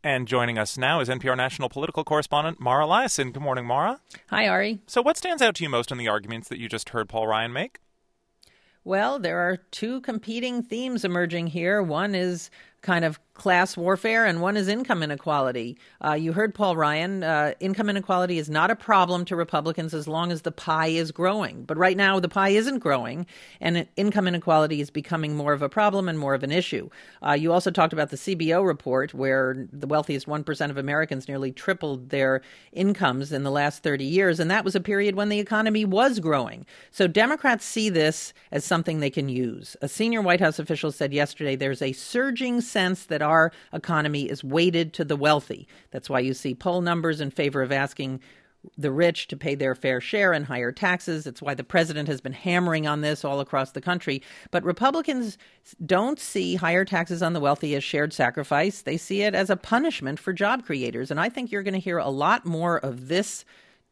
And joining us now is NPR national political correspondent Mara Liasson. Good morning, Mara. Hi, Ari. So what stands out to you most in the arguments that you just heard Paul Ryan make? Well, there are two competing themes emerging here. One is kind of class warfare, and one is income inequality. You heard Paul Ryan. Income inequality is not a problem to Republicans as long as the pie is growing. But right now, the pie isn't growing, and income inequality is becoming more of a problem and more of an issue. You also talked about the CBO report, where the wealthiest 1% of Americans nearly tripled their incomes in the last 30 years, and that was a period when the economy was growing. So Democrats see this as something they can use. A senior White House official said yesterday there's a surging sense that our economy is weighted to the wealthy. That's why you see poll numbers in favor of asking the rich to pay their fair share and higher taxes. It's why the president has been hammering on this all across the country. But Republicans don't see higher taxes on the wealthy as shared sacrifice. They see it as a punishment for job creators. And I think you're going to hear a lot more of this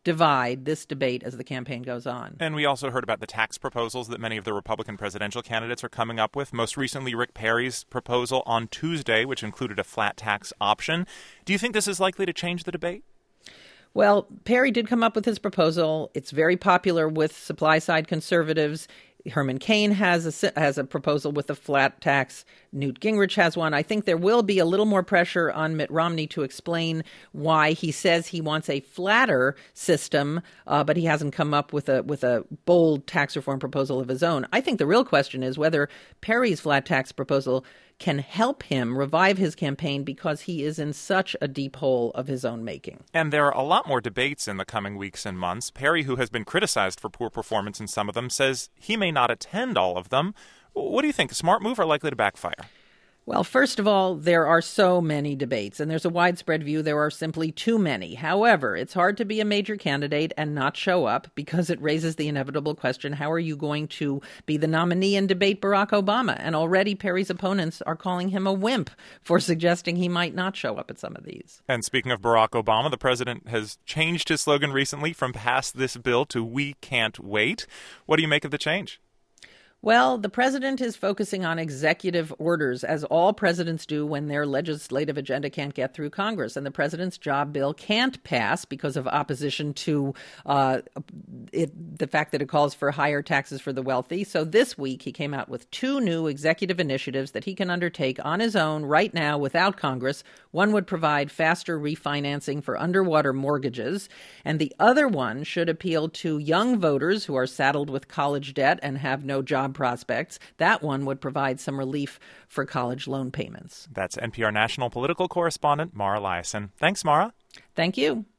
debate as the campaign goes on. And we also heard about the tax proposals that many of the Republican presidential candidates are coming up with. Most recently, Rick Perry's proposal on Tuesday, which included a flat tax option. Do you think this is likely to change the debate? Well, Perry did come up with his proposal. It's very popular with supply-side conservatives. Herman Cain has a proposal with a flat tax. Newt Gingrich has one. I think there will be a little more pressure on Mitt Romney to explain why he says he wants a flatter system, but he hasn't come up with a bold tax reform proposal of his own. I think the real question is whether Perry's flat tax proposal can help him revive his campaign because he is in such a deep hole of his own making. And there are a lot more debates in the coming weeks and months. Perry, who has been criticized for poor performance in some of them, says he may not attend all of them. What do you think? A smart move or likely to backfire? Well, first of all, there are so many debates, and there's a widespread view there are simply too many. However, it's hard to be a major candidate and not show up because it raises the inevitable question, how are you going to be the nominee and debate Barack Obama? And already Perry's opponents are calling him a wimp for suggesting he might not show up at some of these. And speaking of Barack Obama, the president has changed his slogan recently from "Pass this bill" to "We can't wait." What do you make of the change? Well, the president is focusing on executive orders, as all presidents do when their legislative agenda can't get through Congress. And the president's job bill can't pass because of opposition to the fact that it calls for higher taxes for the wealthy. So this week, he came out with two new executive initiatives that he can undertake on his own right now without Congress. One would provide faster refinancing for underwater mortgages, and the other one should appeal to young voters who are saddled with college debt and have no job prospects. That one would provide some relief for college loan payments. That's NPR national political correspondent Mara Liasson. Thanks, Mara. Thank you.